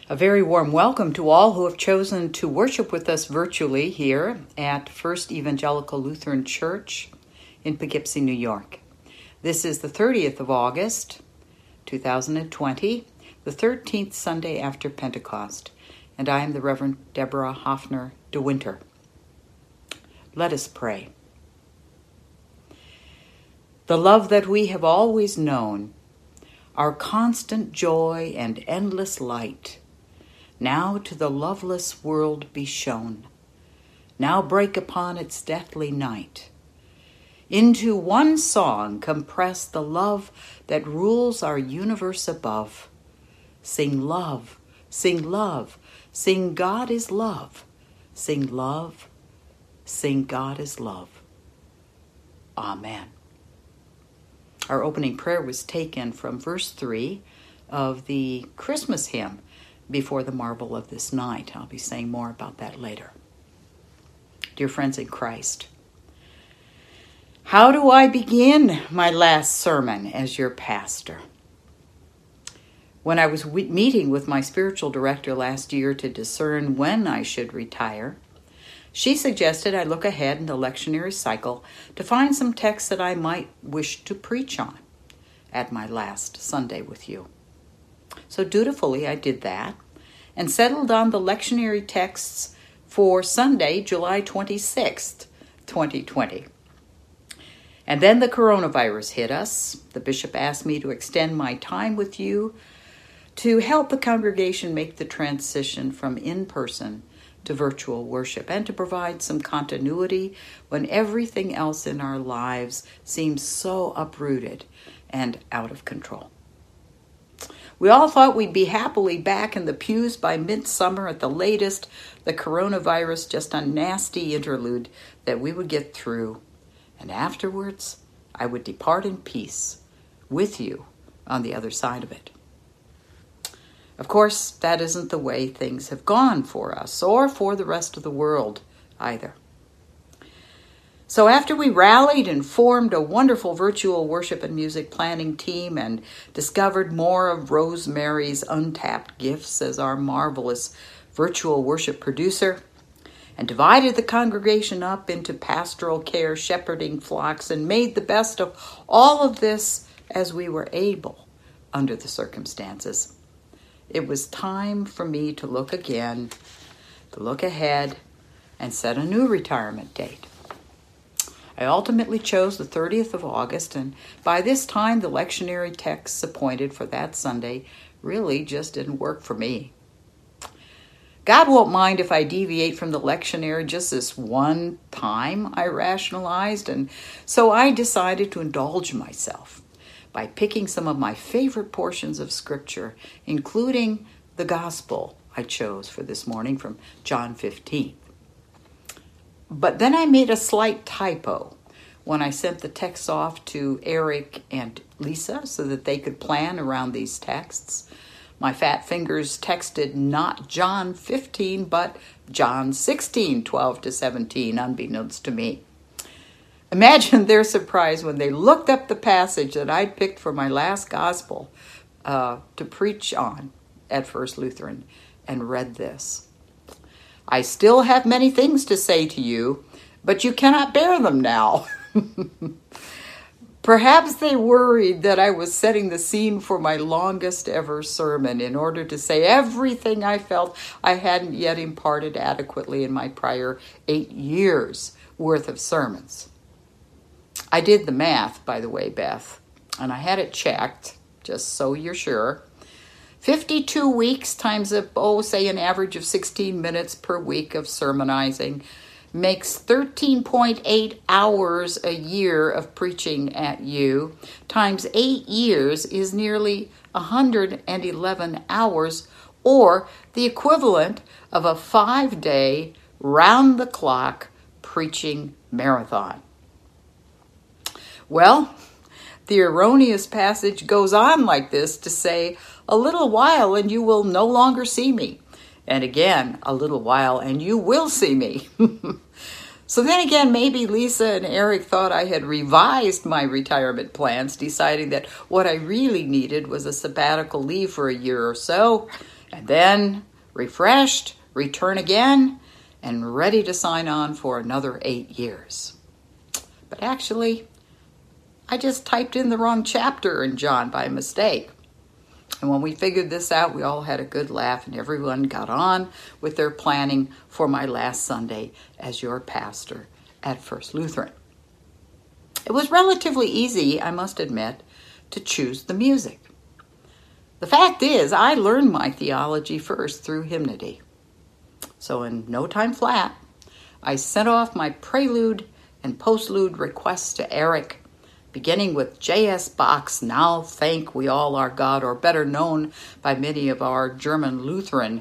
A very warm welcome to all who have chosen to worship with us virtually here at First Evangelical Lutheran Church in Poughkeepsie, New York. This is the 30th of August, 2020, the 13th Sunday after Pentecost, and I am the Reverend Deborah Hoffner de Winter. Let us pray. The love that we have always known, our constant joy and endless light, now to the loveless world be shown, now break upon its deathly night. Into one song compress the love that rules our universe above. Sing love, sing love, sing God is love. Sing love, sing God is love. Amen. Our opening prayer was taken from verse 3 of the Christmas hymn, Before the Marvel of This Night. I'll be saying more about that later. Dear friends in Christ, how do I begin my last sermon as your pastor? When I was meeting with my spiritual director last year to discern when I should retire, she suggested I look ahead in the lectionary cycle to find some texts that I might wish to preach on at my last Sunday with you. So dutifully I did that and settled on the lectionary texts for Sunday, July 26th, 2020. And then the coronavirus hit us. The bishop asked me to extend my time with you to help the congregation make the transition from in-person to virtual worship and to provide some continuity when everything else in our lives seems so uprooted and out of control. We all thought we'd be happily back in the pews by midsummer at the latest, the coronavirus just a nasty interlude that we would get through. And afterwards, I would depart in peace with you on the other side of it. Of course, that isn't the way things have gone for us or for the rest of the world either. So after we rallied and formed a wonderful virtual worship and music planning team and discovered more of Rosemary's untapped gifts as our marvelous virtual worship producer, and divided the congregation up into pastoral care, shepherding flocks, and made the best of all of this as we were able under the circumstances, it was time for me to look again, to look ahead, and set a new retirement date. I ultimately chose the 30th of August, and by this time the lectionary texts appointed for that Sunday really just didn't work for me. God won't mind if I deviate from the lectionary just this one time, I rationalized, and so I decided to indulge myself by picking some of my favorite portions of Scripture, including the Gospel I chose for this morning from John 15. But then I made a slight typo when I sent the texts off to Eric and Lisa so that they could plan around these texts. My fat fingers texted not John 15, but John 16, 12 to 17, unbeknownst to me. Imagine their surprise when they looked up the passage that I'd picked for my last gospel to preach on at First Lutheran and read this. I still have many things to say to you, but you cannot bear them now. Perhaps they worried that I was setting the scene for my longest ever sermon in order to say everything I felt I hadn't yet imparted adequately in my prior 8 years worth of sermons. I did the math, by the way, Beth, and I had it checked, just so you're sure. 52 weeks times say an average of 16 minutes per week of sermonizing makes 13.8 hours a year of preaching at you, times 8 years is nearly 111 hours, or the equivalent of a 5-day, round-the-clock preaching marathon. Well, the erroneous passage goes on like this to say, a little while and you will no longer see me. And again, a little while and you will see me. So then again, maybe Lisa and Eric thought I had revised my retirement plans, deciding that what I really needed was a sabbatical leave for a year or so, and then refreshed, return again, and ready to sign on for another 8 years. But actually, I just typed in the wrong chapter in John by mistake. And when we figured this out, we all had a good laugh, and everyone got on with their planning for my last Sunday as your pastor at First Lutheran. It was relatively easy, I must admit, to choose the music. The fact is, I learned my theology first through hymnody. So in no time flat, I sent off my prelude and postlude requests to Eric, beginning with J.S. Bach's Now Thank We All Our God, or better known by many of our German Lutheran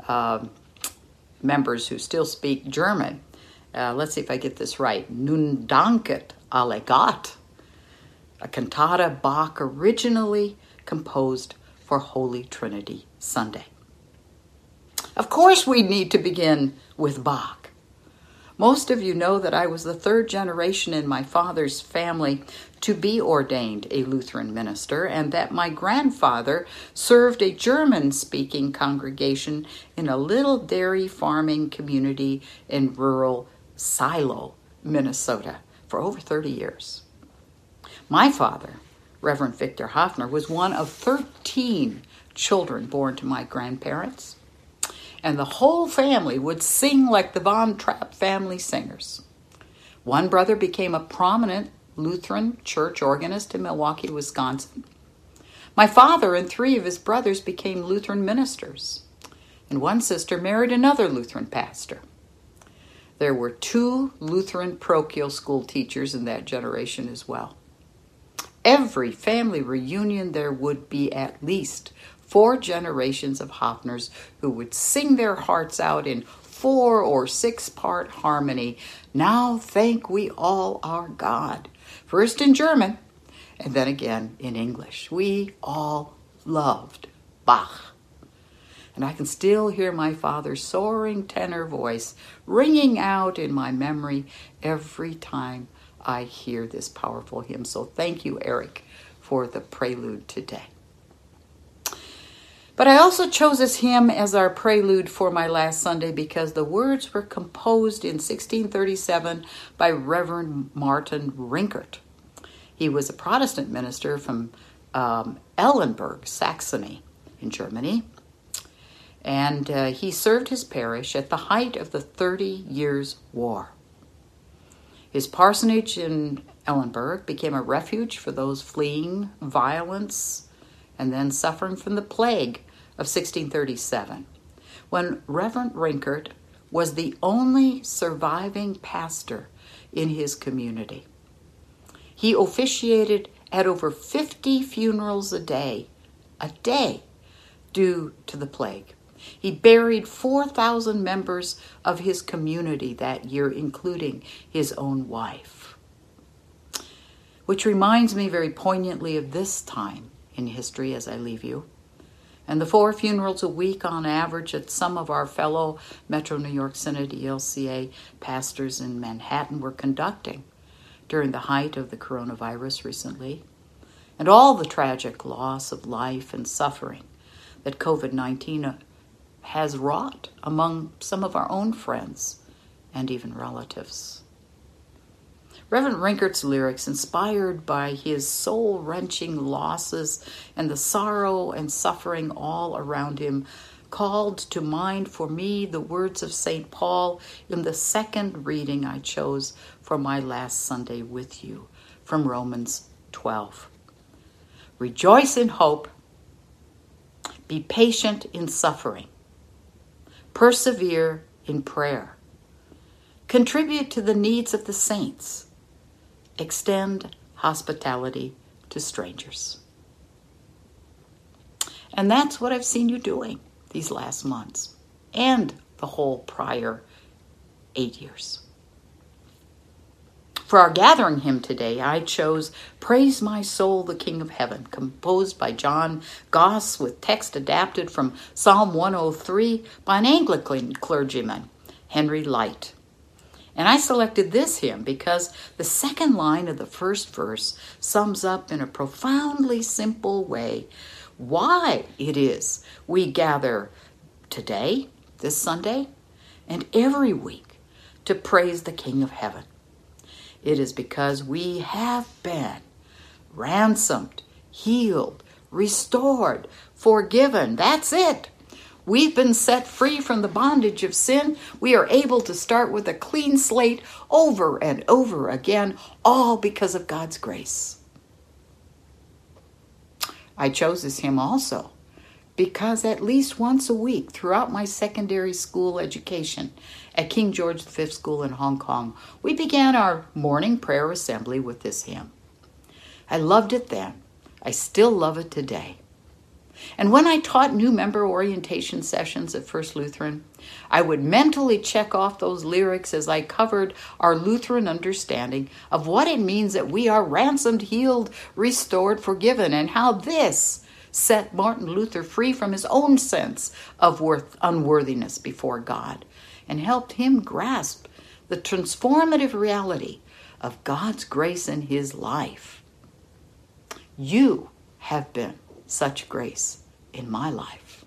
members who still speak German. Let's see if I get this right. Nun danket alle Gott, a cantata Bach originally composed for Holy Trinity Sunday. Of course, we need to begin with Bach. Most of you know that I was the third generation in my father's family to be ordained a Lutheran minister, and that my grandfather served a German-speaking congregation in a little dairy farming community in rural Silo, Minnesota, for over 30 years. My father, Reverend Victor Hofner, was one of 13 children born to my grandparents, and the whole family would sing like the Von Trapp family singers. One brother became a prominent Lutheran church organist in Milwaukee, Wisconsin. My father and 3 of his brothers became Lutheran ministers, and one sister married another Lutheran pastor. There were 2 Lutheran parochial school teachers in that generation as well. Every family reunion, there would be at least 4 generations of Hofners who would sing their hearts out in 4 or 6-part harmony. Now thank we all our God. First in German, and then again in English. We all loved Bach. And I can still hear my father's soaring tenor voice ringing out in my memory every time I hear this powerful hymn. So thank you, Eric, for the prelude today. But I also chose this hymn as our prelude for my last Sunday because the words were composed in 1637 by Reverend Martin Rinkert. He was a Protestant minister from Ellenberg, Saxony, in Germany. And he served his parish at the height of the 30 Years' War. His parsonage in Ellenberg became a refuge for those fleeing violence and then suffering from the plague of 1637, when Reverend Rinkert was the only surviving pastor in his community. He officiated at over 50 funerals a day, due to the plague. He buried 4,000 members of his community that year, including his own wife. Which reminds me very poignantly of this time in history as I leave you, and the 4 funerals a week on average that some of our fellow Metro New York Synod ELCA pastors in Manhattan were conducting during the height of the coronavirus recently, and all the tragic loss of life and suffering that COVID-19 has wrought among some of our own friends and even relatives. Reverend Rinkert's lyrics, inspired by his soul-wrenching losses and the sorrow and suffering all around him, called to mind for me the words of St. Paul in the second reading I chose for my last Sunday with you, from Romans 12. Rejoice in hope, be patient in suffering, persevere in prayer, contribute to the needs of the saints, extend hospitality to strangers. And that's what I've seen you doing these last months and the whole prior 8 years. For our gathering hymn today, I chose Praise My Soul, the King of Heaven, composed by John Goss with text adapted from Psalm 103 by an Anglican clergyman, Henry Light. And I selected this hymn because the second line of the first verse sums up in a profoundly simple way why it is we gather today, this Sunday, and every week to praise the King of Heaven. It is because we have been ransomed, healed, restored, forgiven. That's it. We've been set free from the bondage of sin. We are able to start with a clean slate over and over again, all because of God's grace. I chose this hymn also because at least once a week throughout my secondary school education at King George V School in Hong Kong, we began our morning prayer assembly with this hymn. I loved it then. I still love it today. And when I taught new member orientation sessions at First Lutheran, I would mentally check off those lyrics as I covered our Lutheran understanding of what it means that we are ransomed, healed, restored, forgiven, and how this set Martin Luther free from his own sense of unworthiness before God and helped him grasp the transformative reality of God's grace in his life. You have been such grace in my life.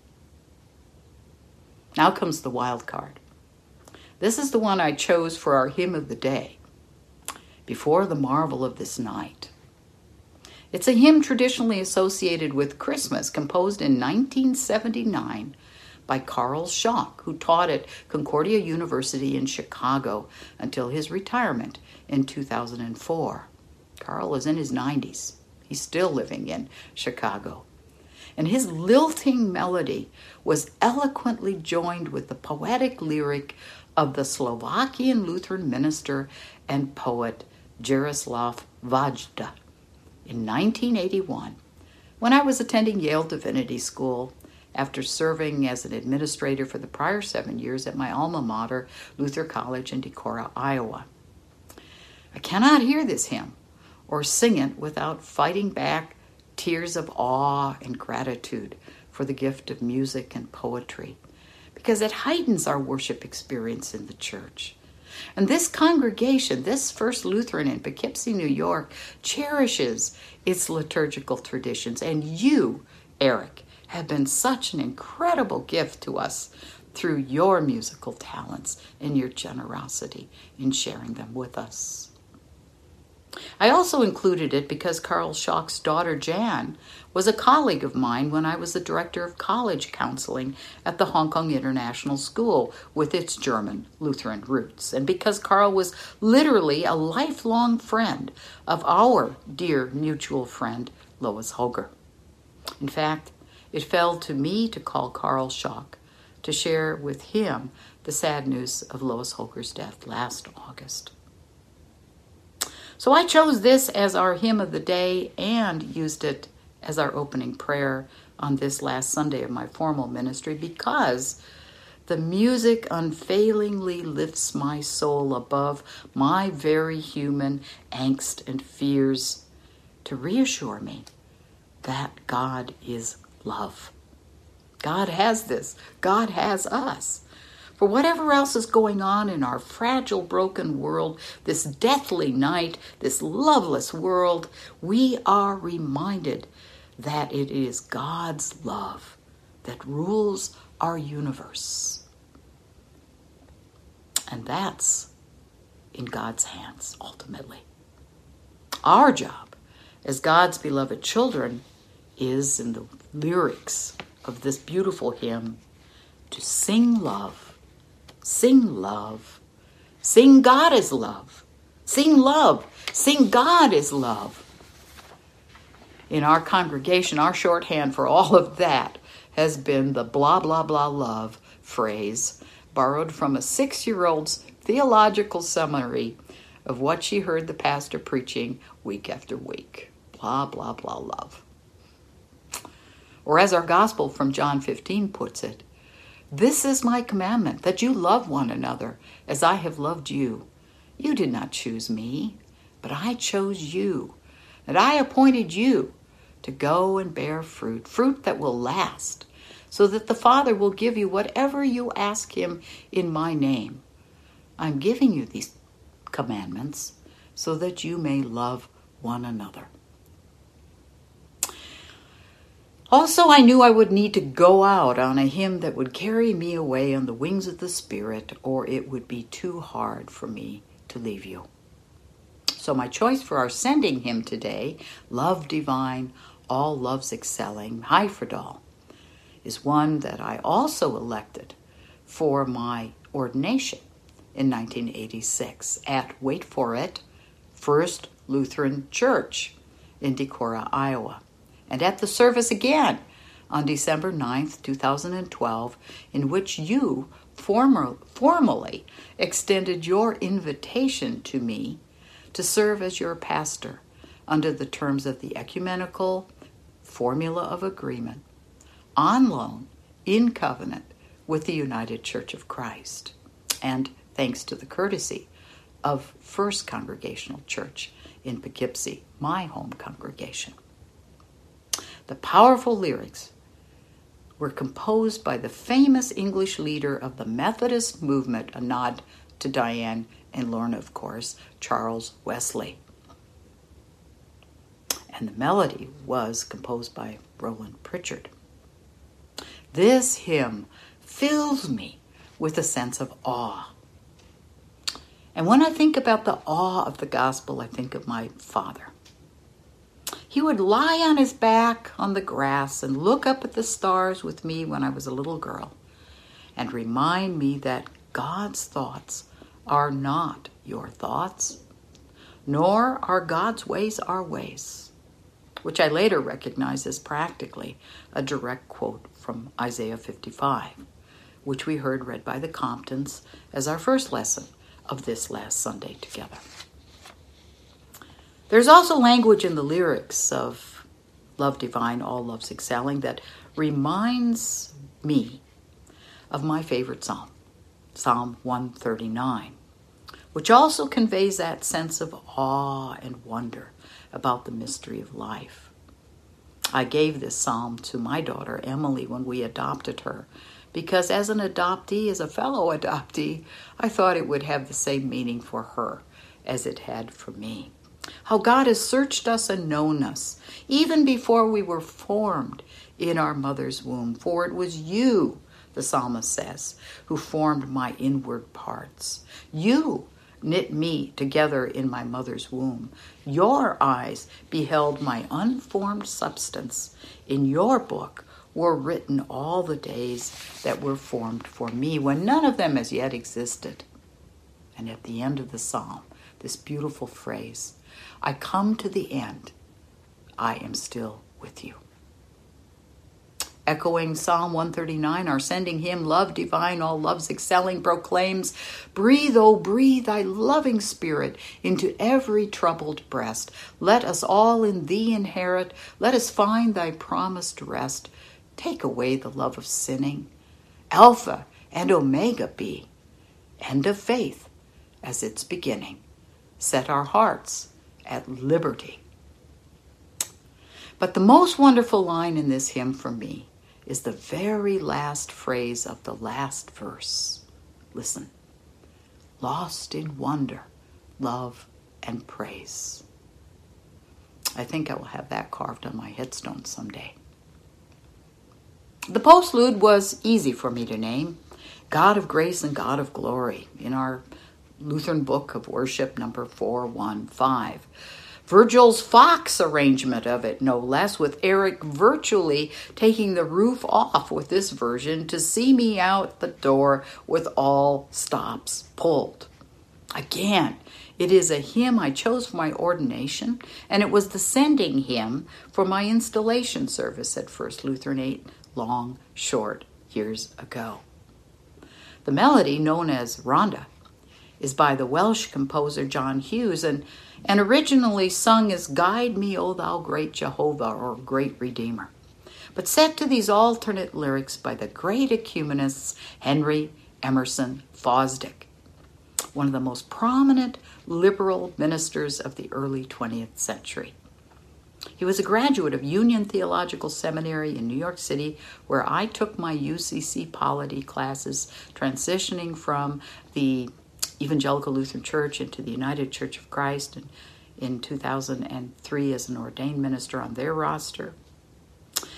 Now comes the wild card. This is the one I chose for our hymn of the day, Before the Marvel of This Night. It's a hymn traditionally associated with Christmas, composed in 1979 by Carl Schock, who taught at Concordia University in Chicago until his retirement in 2004. Carl is in his 90s. He's still living in Chicago. And his lilting melody was eloquently joined with the poetic lyric of the Slovakian Lutheran minister and poet Jaroslav Vajda. In 1981, when I was attending Yale Divinity School, after serving as an administrator for the prior 7 years at my alma mater, Luther College in Decorah, Iowa. I cannot hear this hymn or sing it without fighting back tears of awe and gratitude for the gift of music and poetry, because it heightens our worship experience in the church. And this congregation, this First Lutheran in Poughkeepsie, New York, cherishes its liturgical traditions. And you, Eric, have been such an incredible gift to us through your musical talents and your generosity in sharing them with us. I also included it because Carl Schock's daughter, Jan, was a colleague of mine when I was the director of college counseling at the Hong Kong International School with its German Lutheran roots, and because Carl was literally a lifelong friend of our dear mutual friend, Lois Holger. In fact, it fell to me to call Carl Schock to share with him the sad news of Lois Holger's death last August. So I chose this as our hymn of the day and used it as our opening prayer on this last Sunday of my formal ministry because the music unfailingly lifts my soul above my very human angst and fears to reassure me that God is love. God has this. God has us. For whatever else is going on in our fragile, broken world, this deathly night, this loveless world, we are reminded that it is God's love that rules our universe. And that's in God's hands, ultimately. Our job as God's beloved children is, in the lyrics of this beautiful hymn, to sing love. Sing love. Sing God is love. Sing love. Sing God is love. In our congregation, our shorthand for all of that has been the blah, blah, blah love phrase, borrowed from a 6-year-old's theological summary of what she heard the pastor preaching week after week. Blah, blah, blah love. Or as our gospel from John 15 puts it, this is my commandment, that you love one another as I have loved you. You did not choose me, but I chose you, and I appointed you to go and bear fruit, fruit that will last, so that the Father will give you whatever you ask him in my name. I'm giving you these commandments so that you may love one another. Also, I knew I would need to go out on a hymn that would carry me away on the wings of the Spirit, or it would be too hard for me to leave you. So my choice for our sending hymn today, Love Divine, All Loves Excelling, Hyfrydal, is one that I also elected for my ordination in 1986 at, wait for it, First Lutheran Church in Decorah, Iowa. And at the service again on December 9th, 2012, in which you formally extended your invitation to me to serve as your pastor under the terms of the ecumenical formula of agreement, on loan, in covenant with the United Church of Christ, and thanks to the courtesy of First Congregational Church in Poughkeepsie, my home congregation. The powerful lyrics were composed by the famous English leader of the Methodist movement, a nod to Diane and Lorna, of course, Charles Wesley. And the melody was composed by Roland Pritchard. This hymn fills me with a sense of awe. And when I think about the awe of the gospel, I think of my father. He would lie on his back on the grass and look up at the stars with me when I was a little girl and remind me that God's thoughts are not your thoughts, nor are God's ways our ways, which I later recognized as practically a direct quote from Isaiah 55, which we heard read by the Comptons as our first lesson of this last Sunday together. There's also language in the lyrics of Love Divine, All Loves Excelling that reminds me of my favorite psalm, Psalm 139, which also conveys that sense of awe and wonder about the mystery of life. I gave this psalm to my daughter, Emily, when we adopted her, because as an adoptee, as a fellow adoptee, I thought it would have the same meaning for her as it had for me. How God has searched us and known us, even before we were formed in our mother's womb. For it was you, the psalmist says, who formed my inward parts. You knit me together in my mother's womb. Your eyes beheld my unformed substance. In your book were written all the days that were formed for me, when none of them as yet existed. And at the end of the psalm, this beautiful phrase, I come to the end, I am still with you. Echoing Psalm 139, our sending hymn, Love Divine, All Loves Excelling, proclaims, breathe, oh breathe thy loving spirit into every troubled breast. Let us all in thee inherit, let us find thy promised rest. Take away the love of sinning, Alpha and Omega be, end of faith as its beginning. Set our hearts at liberty. But the most wonderful line in this hymn for me is the very last phrase of the last verse. Listen. Lost in wonder, love, and praise. I think I will have that carved on my headstone someday. The postlude was easy for me to name. God of Grace and God of Glory in our Lutheran Book of Worship, number 415. Virgil's Fox arrangement of it, no less, with Eric virtually taking the roof off with this version to see me out the door with all stops pulled. Again, it is a hymn I chose for my ordination, and it was the sending hymn for my installation service at First Lutheran 8 long, short years ago. The melody, known as Ronda, is by the Welsh composer John Hughes and originally sung as Guide Me, O Thou Great Jehovah, or Great Redeemer, but set to these alternate lyrics by the great ecumenists Henry Emerson Fosdick, one of the most prominent liberal ministers of the early 20th century. He was a graduate of Union Theological Seminary in New York City, where I took my UCC polity classes, transitioning from the Evangelical Lutheran Church into the United Church of Christ, and in 2003 as an ordained minister on their roster.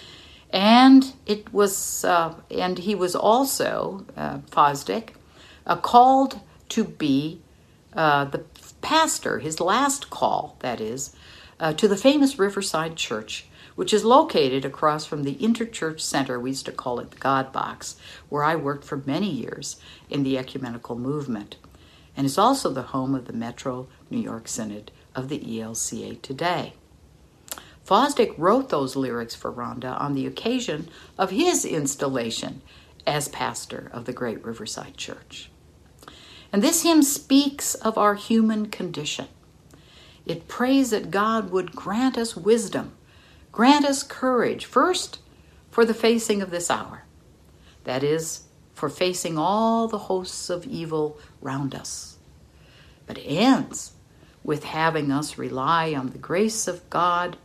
And and he was also, Fosdick, called to be the pastor, his last call, that is, to the famous Riverside Church, which is located across from the Interchurch Center. We used to call it the God Box, where I worked for many years in the ecumenical movement, and is also the home of the Metro New York Synod of the ELCA today. Fosdick wrote those lyrics for Rhonda on the occasion of his installation as pastor of the Great Riverside Church. And this hymn speaks of our human condition. It prays that God would grant us wisdom, grant us courage, first for the facing of this hour. That is, for facing all the hosts of evil round us. But it ends with having us rely on the grace of God,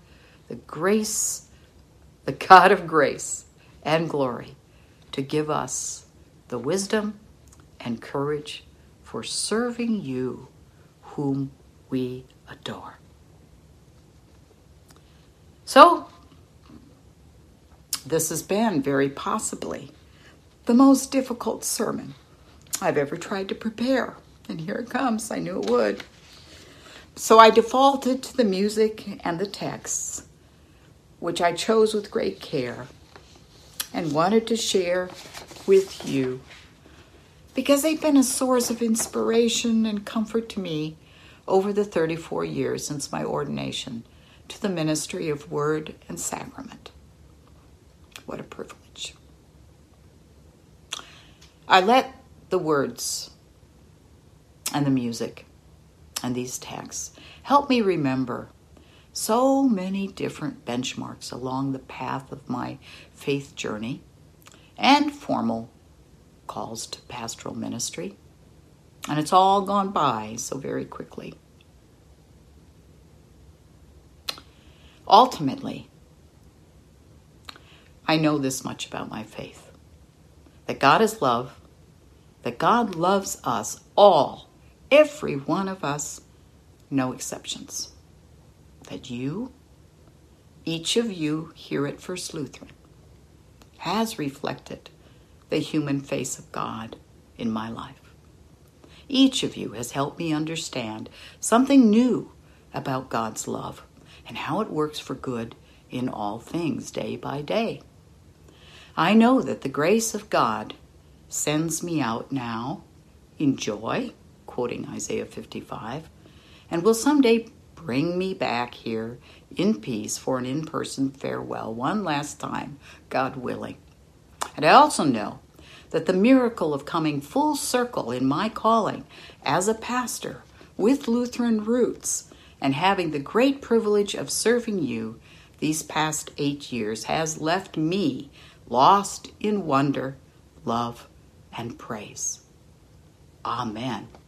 the God of grace and glory, to give us the wisdom and courage for serving you whom we adore. So, this has been very possibly the most difficult sermon I've ever tried to prepare. And here it comes. I knew it would. So I defaulted to the music and the texts, which I chose with great care and wanted to share with you because they've been a source of inspiration and comfort to me over the 34 years since my ordination to the ministry of Word and Sacrament. What a privilege. I let the words and the music and these texts help me remember so many different benchmarks along the path of my faith journey and formal calls to pastoral ministry. And it's all gone by so very quickly. Ultimately, I know this much about my faith: that God is love, that God loves us all, every one of us, no exceptions. That you, each of you here at First Lutheran, has reflected the human face of God in my life. Each of you has helped me understand something new about God's love and how it works for good in all things day by day. I know that the grace of God sends me out now in joy, quoting Isaiah 55, and will someday bring me back here in peace for an in-person farewell one last time, God willing. And I also know that the miracle of coming full circle in my calling as a pastor with Lutheran roots and having the great privilege of serving you these past 8 years has left me lost in wonder, love, and praise. Amen.